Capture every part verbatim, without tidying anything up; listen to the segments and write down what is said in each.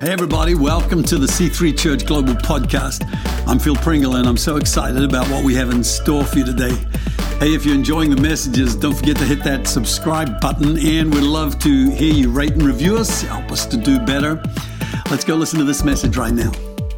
Hey everybody, welcome to the C three Church Global Podcast. I'm Phil Pringle and I'm so excited about what we have in store for you today. Hey, if you're enjoying the messages, don't forget to hit that subscribe button, and we'd love to hear you rate and review us, help us to do better. Let's go listen to this message right now.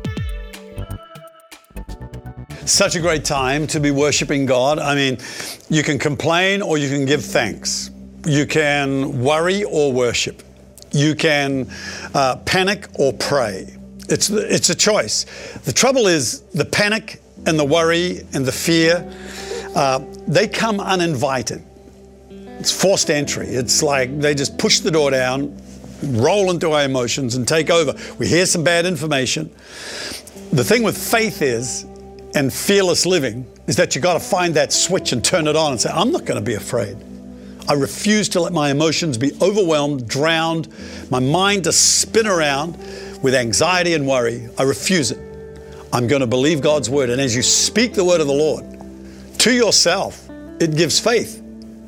Such a great time to be worshiping God. I mean, you can complain or you can give thanks. You can worry or worship. You can uh, panic or pray. It's, it's a choice. The trouble is the panic and the worry and the fear, uh, they come uninvited. It's forced entry. It's like they just push the door down, roll into our emotions and take over. We hear some bad information. The thing with faith is, and fearless living, is that you got to find that switch and turn it on and say, I'm not going to be afraid. I refuse to let my emotions be overwhelmed, drowned, my mind to spin around with anxiety and worry. I refuse it. I'm going to believe God's word. And as you speak the word of the Lord to yourself, it gives faith.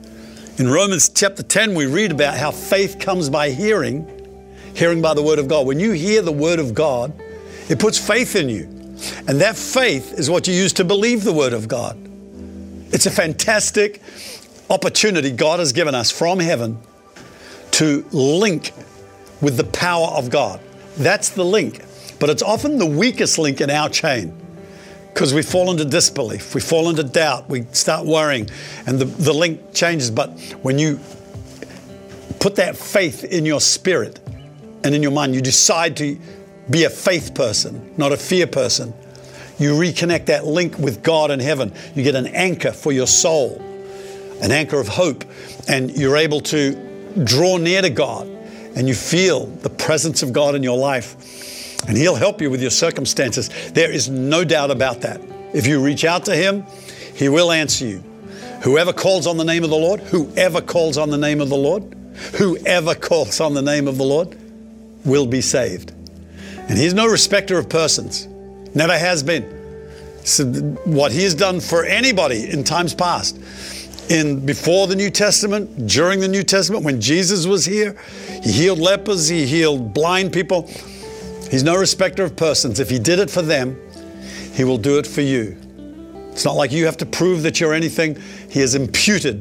In Romans chapter ten, we read about how faith comes by hearing, hearing by the word of God. When you hear the word of God, it puts faith in you. And that faith is what you use to believe the word of God. It's a fantastic opportunity God has given us from heaven to link with the power of God. That's the link. But it's often the weakest link in our chain because we fall into disbelief. We fall into doubt. We start worrying and the, the link changes. But when you put that faith in your spirit and in your mind, you decide to be a faith person, not a fear person. You reconnect that link with God in heaven. You get an anchor for your soul, an anchor of hope, and you're able to draw near to God and you feel the presence of God in your life and He'll help you with your circumstances. There is no doubt about that. If you reach out to Him, He will answer you. Whoever calls on the name of the Lord, whoever calls on the name of the Lord, whoever calls on the name of the Lord will be saved. And He's no respecter of persons, never has been. So what He has done for anybody in times past, in before the New Testament, during the New Testament, when Jesus was here, He healed lepers, He healed blind people. He's no respecter of persons. If He did it for them, He will do it for you. It's not like you have to prove that you're anything. He has imputed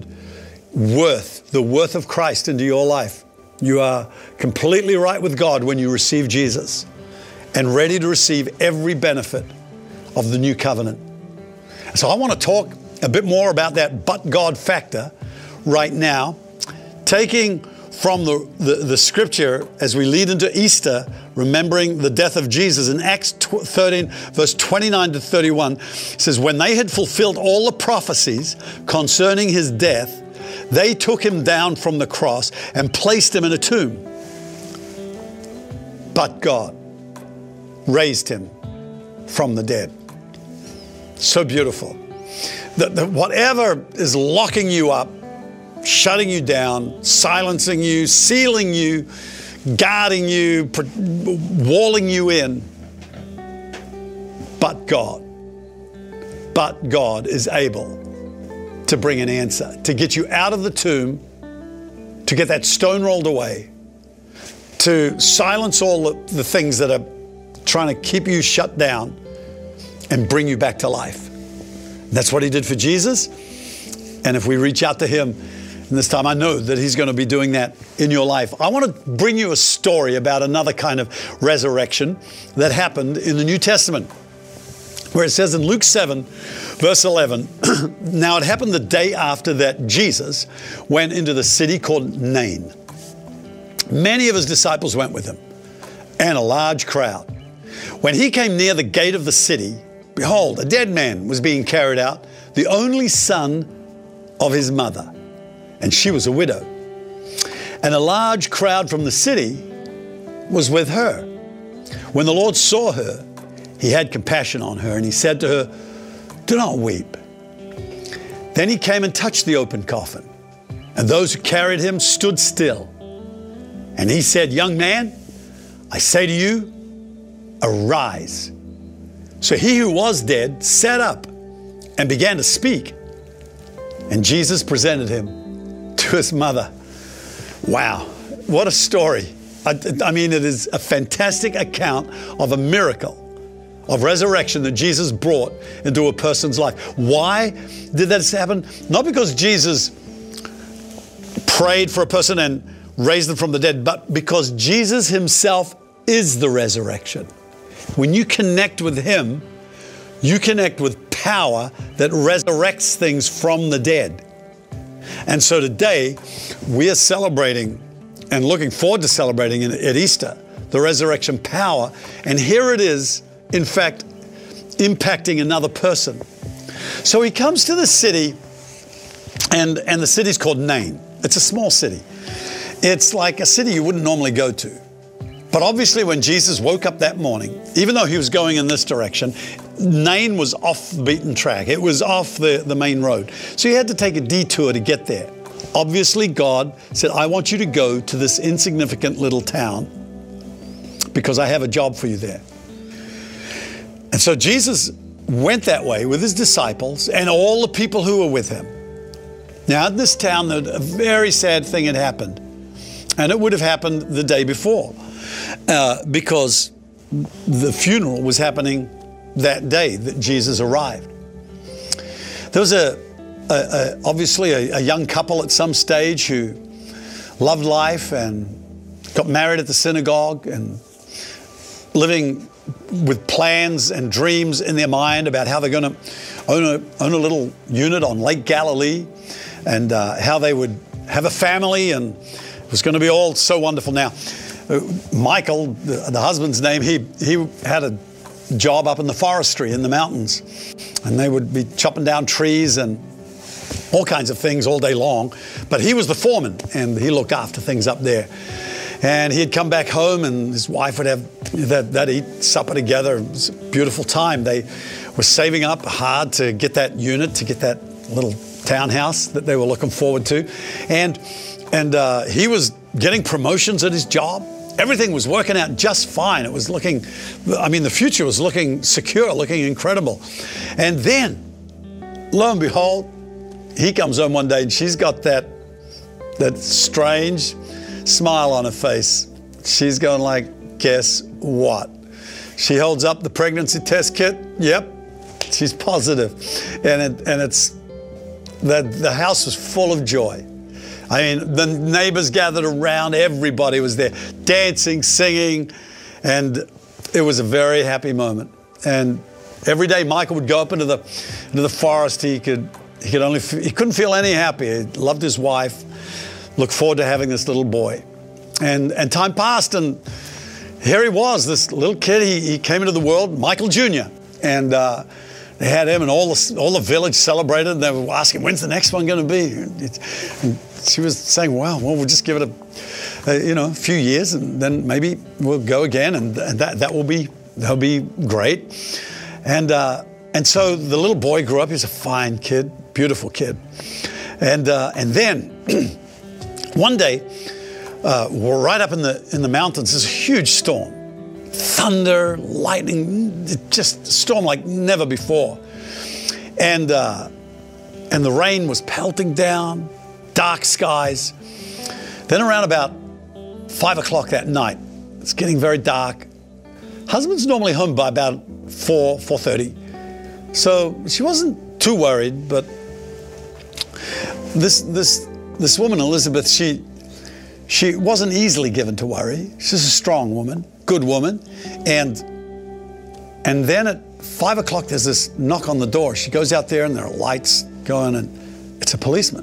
worth, the worth of Christ into your life. You are completely right with God when you receive Jesus and ready to receive every benefit of the new covenant. So I want to talk a bit more about that but God factor right now, taking from the, the, the scripture as we lead into Easter, remembering the death of Jesus. In Acts thirteen, verse twenty-nine to thirty-one, it says, when they had fulfilled all the prophecies concerning His death, they took Him down from the cross and placed Him in a tomb. But God raised Him from the dead. So beautiful. The, the, whatever is locking you up, shutting you down, silencing you, sealing you, guarding you, pr- walling you in, but God, but God is able to bring an answer, to get you out of the tomb, to get that stone rolled away, to silence all the, the things that are trying to keep you shut down and bring you back to life. That's what He did for Jesus. And if we reach out to Him, and this time I know that He's going to be doing that in your life. I want to bring you a story about another kind of resurrection that happened in the New Testament, where it says in Luke seven, verse eleven, now it happened the day after that Jesus went into the city called Nain. Many of His disciples went with Him, and a large crowd. When He came near the gate of the city, behold, a dead man was being carried out, the only son of his mother, and she was a widow. And a large crowd from the city was with her. When the Lord saw her, He had compassion on her, and He said to her, do not weep. Then He came and touched the open coffin, and those who carried him stood still. And He said, young man, I say to you, arise. So he who was dead sat up and began to speak. And Jesus presented him to his mother. Wow, what a story. I, I mean, it is a fantastic account of a miracle of resurrection that Jesus brought into a person's life. Why did that happen? Not because Jesus prayed for a person and raised them from the dead, but because Jesus himself is the resurrection. When you connect with him, you connect with power that resurrects things from the dead. And so today, we are celebrating and looking forward to celebrating at Easter the resurrection power. And here it is, in fact, impacting another person. So he comes to the city, and, and the city's called Nain. It's a small city. It's like a city you wouldn't normally go to. But obviously when Jesus woke up that morning, even though he was going in this direction, Nain was off the beaten track. It was off the, the main road. So he had to take a detour to get there. Obviously God said, I want you to go to this insignificant little town because I have a job for you there. And so Jesus went that way with his disciples and all the people who were with him. Now, in this town, a very sad thing had happened. And it would have happened the day before uh, because the funeral was happening that day that Jesus arrived. There was a, a, a obviously a, a young couple at some stage who loved life and got married at the synagogue and living with plans and dreams in their mind about how they're going to own a, own a little unit on Lake Galilee and uh, how they would have a family, and it was going to be all so wonderful. Now, uh, Michael, the, the husband's name, he, he had a job up in the forestry in the mountains, and they would be chopping down trees and all kinds of things all day long. But he was the foreman, and he looked after things up there. And he'd come back home, and his wife would have that they'd eat supper together. It was a beautiful time. They were saving up hard to get that unit, to get that little townhouse that they were looking forward to. And and uh, he was getting promotions at his job. Everything was working out just fine. It was looking, I mean, the future was looking secure, looking incredible. And then, lo and behold, he comes home one day and she's got that, that strange smile on her face. She's going like, guess what? She holds up the pregnancy test kit. Yep, she's positive. And it, and it's, the, the house was full of joy. I mean, the neighbors gathered around, everybody was there, dancing, singing, and it was a very happy moment. And every day Michael would go up into the, into the forest. He could, he could only, he couldn't feel any happier. He loved his wife, looked forward to having this little boy. And, and time passed, and here he was, this little kid. He, he came into the world, Michael Junior And uh, they had him, and all the, all the village celebrated. And they were asking, when's the next one going to be? And she was saying, wow, well, we'll just give it a, a, you know, a few years, and then maybe we'll go again, and, and that, that will be, that'll be great. And, uh, and so the little boy grew up. He was a fine kid, beautiful kid. And, uh, and then one day, uh, we're right up in the, in the mountains. There's a huge storm. Thunder, lightning, just a storm like never before. And, uh, and the rain was pelting down, dark skies. Then around about five o'clock that night, it's getting very dark. Husband's normally home by about four, four thirty. So she wasn't too worried, but this, this, this woman, Elizabeth, she, she wasn't easily given to worry. She's a strong woman, good woman. And, and then at five o'clock, there's this knock on the door. She goes out there and there are lights going, and it's a policeman.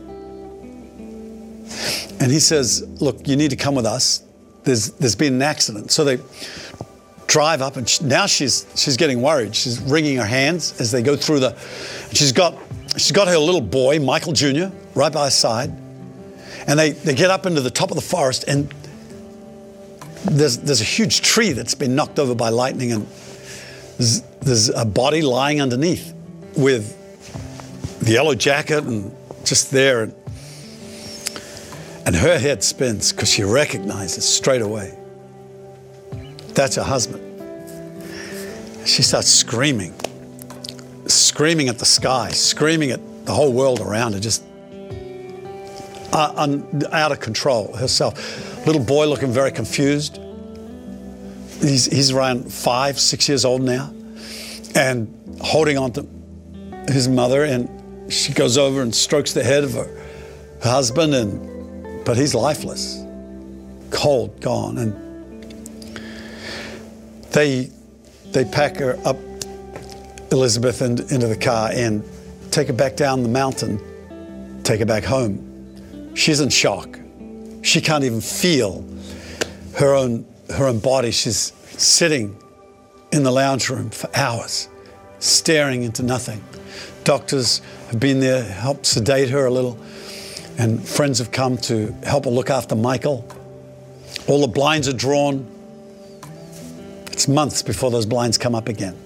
And he says, look, you need to come with us. There's, there's been an accident. So they drive up, and she, now she's, she's getting worried. She's wringing her hands as they go through the, she's got, she's got her little boy, Michael Junior, right by her side. And they, they get up into the top of the forest, and there's, there's a huge tree that's been knocked over by lightning, and there's, there's a body lying underneath with the yellow jacket and just there. And, and her head spins because she recognizes straight away that's her husband. She starts screaming, screaming at the sky, screaming at the whole world around her, just uh, un, out of control herself. Little boy looking very confused. He's, he's around five, six years old now, and holding on to his mother, and she goes over and strokes the head of her, her husband, and but he's lifeless, cold, gone. And they they pack her up, Elizabeth, in, into the car and take her back down the mountain, take her back home. She's in shock. She can't even feel her own her own body. She's sitting in the lounge room for hours, staring into nothing. Doctors have been there, helped sedate her a little, and friends have come to help her look after Michael. All the blinds are drawn. It's months before those blinds come up again.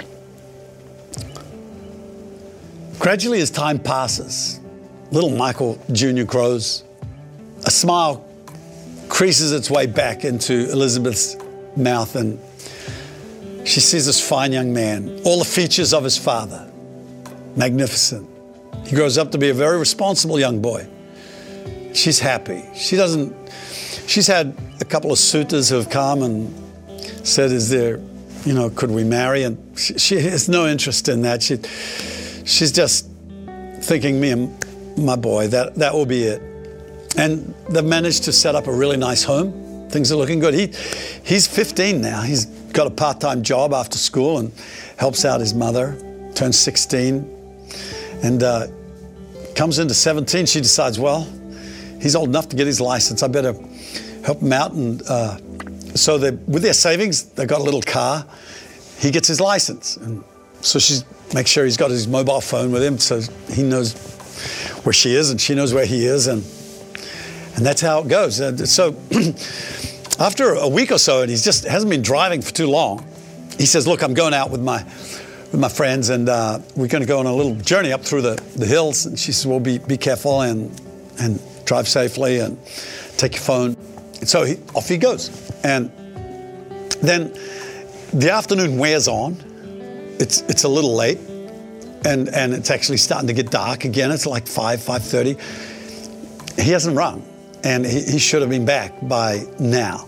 Gradually, as time passes, little Michael Junior grows. A smile creases its way back into Elizabeth's mouth, and she sees this fine young man, all the features of his father, magnificent. He grows up to be a very responsible young boy. She's happy. She doesn't, she's had a couple of suitors who have come and said, is there, you know, could we marry? And she, she has no interest in that. She, she's just thinking, me and my boy, that, that will be it. And they've managed to set up a really nice home. Things are looking good. He, he's fifteen now. He's got a part-time job after school and helps out his mother, turns sixteen. And uh, comes into seventeen, she decides, well, he's old enough to get his license. I better help him out. And uh, so they, with their savings, they got a little car. He gets his license. And so she makes sure he's got his mobile phone with him so he knows where she is and she knows where he is. And And that's how it goes. Uh, so after a week or so, and he's just hasn't been driving for too long, he says, look, I'm going out with my with my friends, and uh, we're going to go on a little journey up through the, the hills. And she says, well, be, be careful and, and drive safely and take your phone. And so he, off he goes. And then the afternoon wears on. It's, it's a little late, and, and it's actually starting to get dark again. It's like five, five thirty. He hasn't rung. And he, he should have been back by now.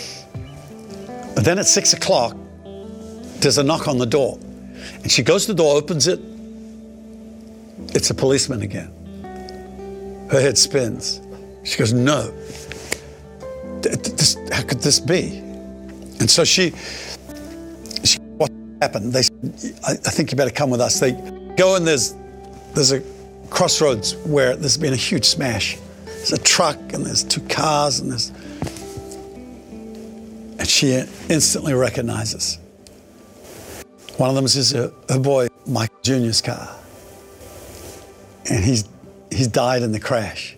But then at six o'clock, there's a knock on the door. And she goes to the door, opens it. It's a policeman again. Her head spins. She goes, no. This, how could this be? And so she, she what happened? They said, I, I think you better come with us. They go, and there's, there's a crossroads where there's been a huge smash. There's a truck, and there's two cars, and there's... And she instantly recognizes. One of them is her, her boy, Michael Junior's car. And he's, he's died in the crash.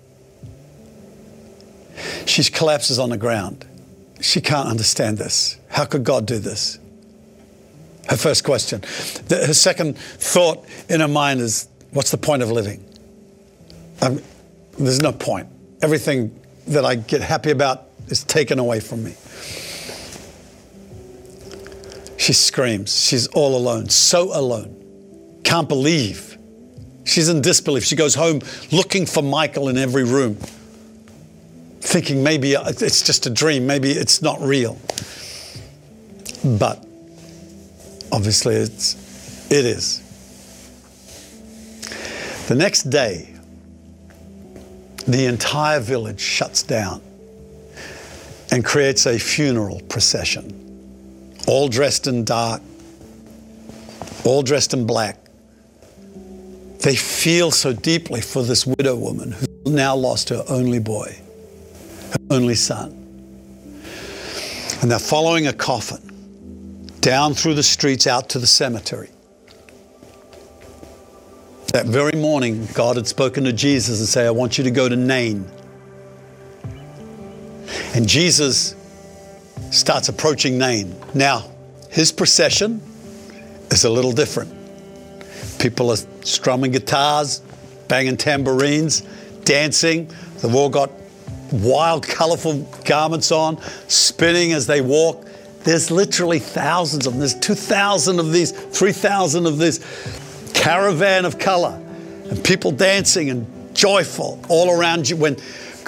She collapses on the ground. She can't understand this. How could God do this? Her first question. The, her second thought in her mind is, what's the point of living? I'm, There's no point. Everything that I get happy about is taken away from me. She screams. She's all alone, so alone. Can't believe. She's in disbelief. She goes home looking for Michael in every room, thinking maybe it's just a dream, maybe it's not real. But obviously it's, it is. The next day, the entire village shuts down and creates a funeral procession, all dressed in dark, all dressed in black. They feel so deeply for this widow woman who now lost her only boy, her only son. And they're following a coffin down through the streets out to the cemetery. That very morning, God had spoken to Jesus and said, I want you to go to Nain. And Jesus starts approaching Nain. Now, his procession is a little different. People are strumming guitars, banging tambourines, dancing. They've all got wild, colorful garments on, spinning as they walk. There's literally thousands of them. There's two thousand of these, three thousand of this caravan of color, and people dancing and joyful all around you. When, because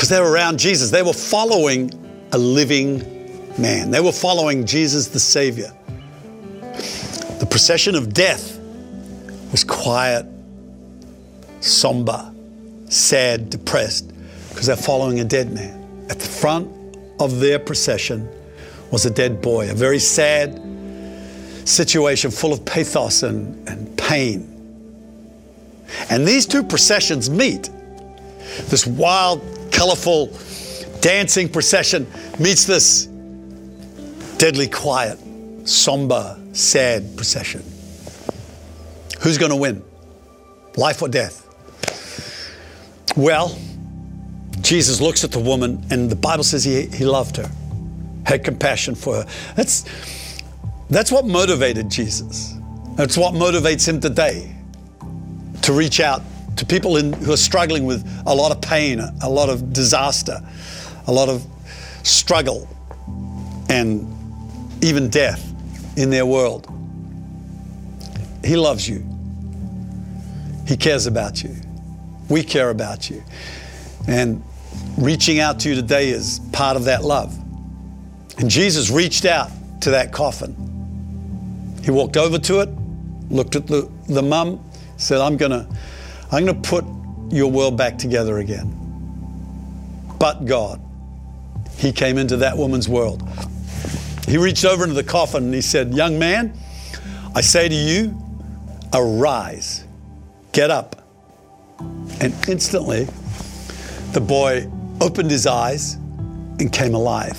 because they were around Jesus. They were following a living man. They were following Jesus the Savior. The procession of death was quiet, somber, sad, depressed, because they're following a dead man. At the front of their procession was a dead boy, a very sad situation full of pathos and, and pain. And these two processions meet. This wild, colorful, dancing procession meets this deadly quiet, somber, sad procession. Who's going to win? Life or death? Well, Jesus looks at the woman, and the Bible says he, he loved her, had compassion for her. That's, that's what motivated Jesus. That's what motivates him today, to reach out to people in, who are struggling with a lot of pain, a lot of disaster, a lot of struggle, and even death in their world. He loves you. He cares about you. We care about you. And reaching out to you today is part of that love. And Jesus reached out to that coffin. He walked over to it, looked at the, the mum, said, I'm gonna, I'm gonna put your world back together again. But God, he came into that woman's world. He reached over into the coffin and he said, young man, I say to you, arise, get up. And instantly, the boy opened his eyes and came alive.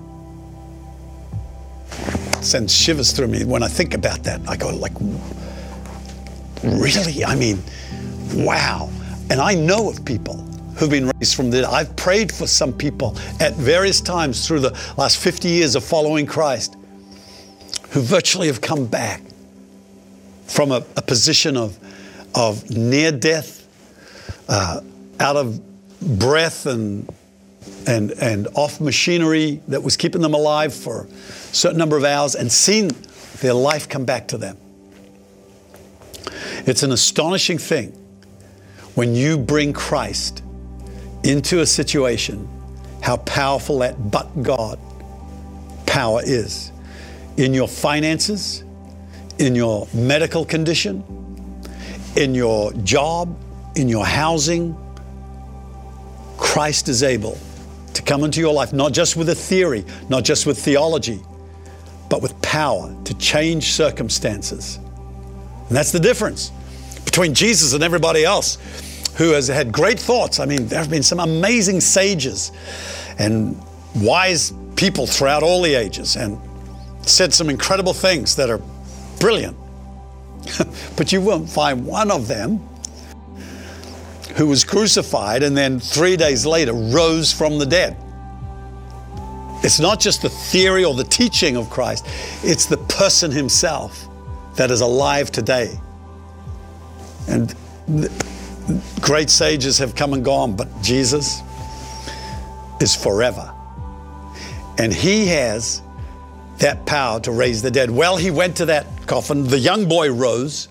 It sends shivers through me when I think about that. I go like, really? I mean, wow. And I know of people who've been raised from the dead. I've prayed for some people at various times through the last fifty years of following Christ who virtually have come back from a, a position of, of near death, uh, out of breath and, and, and off machinery that was keeping them alive for a certain number of hours, and seen their life come back to them. It's an astonishing thing when you bring Christ into a situation, how powerful that but God power is in your finances, in your medical condition, in your job, in your housing. Christ is able to come into your life, not just with a theory, not just with theology, but with power to change circumstances. And that's the difference between Jesus and everybody else who has had great thoughts. I mean, there have been some amazing sages and wise people throughout all the ages and said some incredible things that are brilliant. But you won't find one of them who was crucified and then three days later rose from the dead. It's not just the theory or the teaching of Christ, it's the person himself that is alive today. And great sages have come and gone, but Jesus is forever. And he has that power to raise the dead. Well, he went to that coffin. The young boy rose.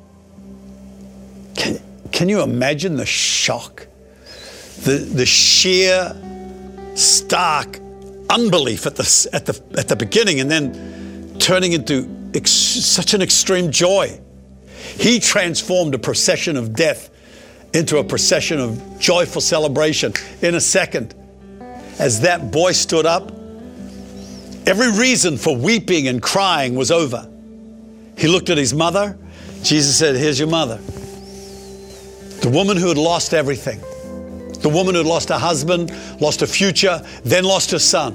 Can, can you imagine the shock? The, the sheer, stark unbelief at the, at the, at the beginning, and then turning into ex, such an extreme joy. He transformed a procession of death into a procession of joyful celebration in a second. As that boy stood up, every reason for weeping and crying was over. He looked at his mother. Jesus said, here's your mother. The woman who had lost everything. The woman who had lost her husband, lost her future, then lost her son.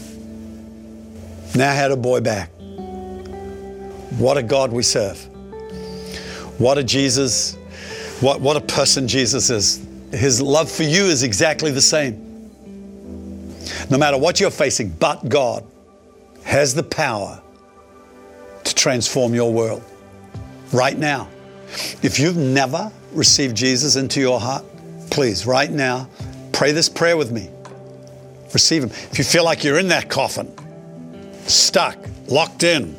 Now had a boy back. What a God we serve. What a Jesus, what, what a person Jesus is. His love for you is exactly the same. No matter what you're facing, but God has the power to transform your world right now. If you've never received Jesus into your heart, please, right now, pray this prayer with me. Receive him. If you feel like you're in that coffin, stuck, locked in,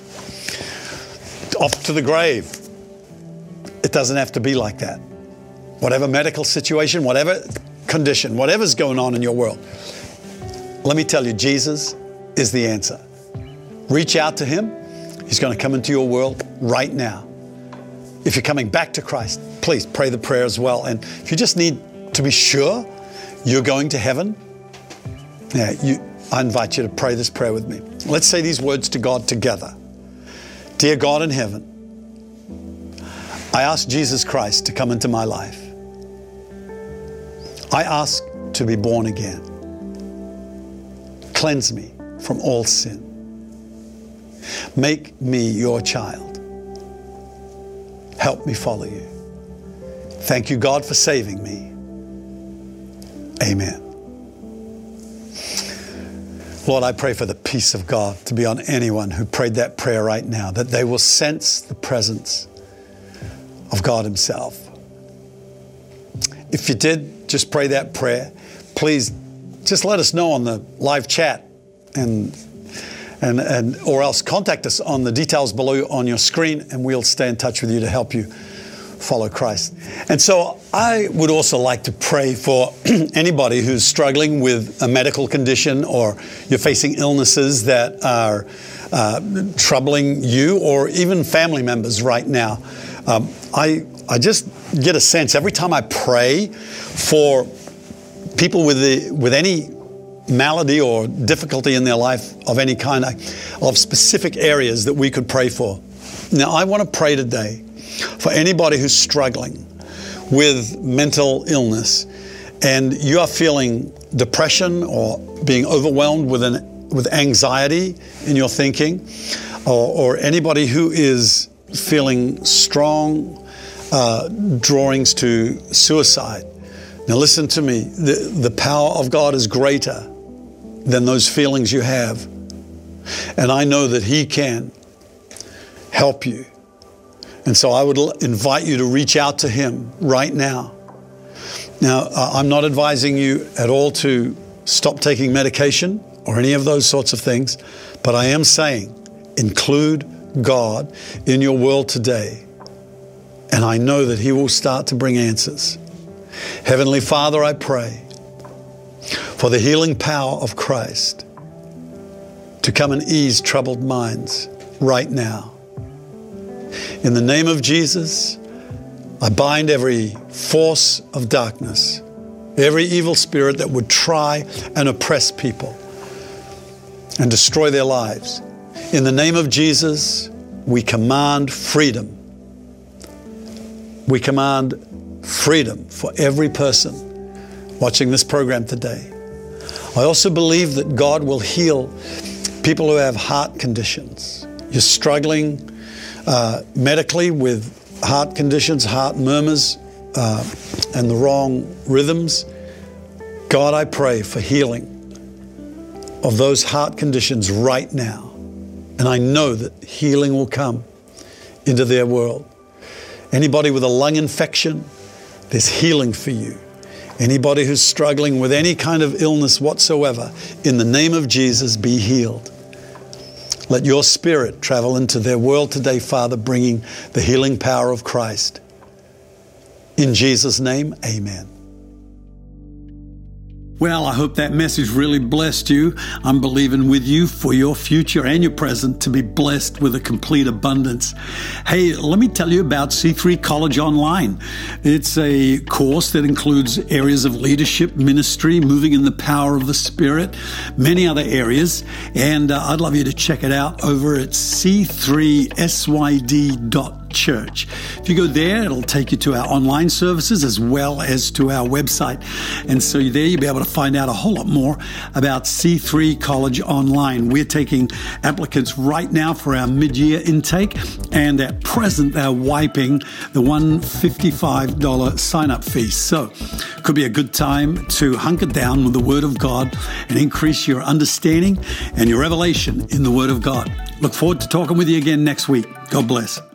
off to the grave, it doesn't have to be like that. Whatever medical situation, whatever, condition, whatever's going on in your world, let me tell you, Jesus is the answer. Reach out to Him. He's going to come into your world right now. If you're coming back to Christ, please pray the prayer as well. And if you just need to be sure you're going to heaven, yeah, you, I invite you to pray this prayer with me. Let's say these words to God together. Dear God in heaven, I ask Jesus Christ to come into my life. I ask to be born again. Cleanse me from all sin. Make me your child. Help me follow you. Thank you, God, for saving me. Amen. Lord, I pray for the peace of God to be on anyone who prayed that prayer right now, that they will sense the presence of God Himself. If you did just pray that prayer, please just let us know on the live chat and and and or else contact us on the details below on your screen, and we'll stay in touch with you to help you follow Christ. And so I would also like to pray for anybody who's struggling with a medical condition, or you're facing illnesses that are uh, troubling you, or even family members right now. Um, I I just get a sense every time I pray for people with the with any malady or difficulty in their life of any kind, of specific areas that we could pray for. Now, I want to pray today for anybody who's struggling with mental illness, and you are feeling depression or being overwhelmed with an with anxiety in your thinking, or, or anybody who is feeling strong uh, drawings to suicide. Now listen to me, the, the power of God is greater than those feelings you have. And I know that He can help you. And so I would invite you to reach out to Him right now. Now, uh, I'm not advising you at all to stop taking medication or any of those sorts of things, but I am saying include God in your world today. And I know that He will start to bring answers. Heavenly Father, I pray for the healing power of Christ to come and ease troubled minds right now. In the name of Jesus, I bind every force of darkness, every evil spirit that would try and oppress people and destroy their lives. In the name of Jesus, we command freedom. We command freedom for every person watching this program today. I also believe that God will heal people who have heart conditions. You're struggling uh, medically with heart conditions, heart murmurs, uh, and the wrong rhythms. God, I pray for healing of those heart conditions right now. And I know that healing will come into their world. Anybody with a lung infection, there's healing for you. Anybody who's struggling with any kind of illness whatsoever, in the name of Jesus, be healed. Let your Spirit travel into their world today, Father, bringing the healing power of Christ. In Jesus' name, amen. Well, I hope that message really blessed you. I'm believing with you for your future and your present to be blessed with a complete abundance. Hey, let me tell you about C three College Online. It's a course that includes areas of leadership, ministry, moving in the power of the Spirit, many other areas. And uh, I'd love you to check it out over at c three s y d dot com. Church. If you go there, it'll take you to our online services as well as to our website. And so there you'll be able to find out a whole lot more about C three College Online. We're taking applicants right now for our mid-year intake, and at present they're wiping the one hundred fifty-five dollars sign-up fee. So it could be a good time to hunker down with the Word of God and increase your understanding and your revelation in the Word of God. Look forward to talking with you again next week. God bless.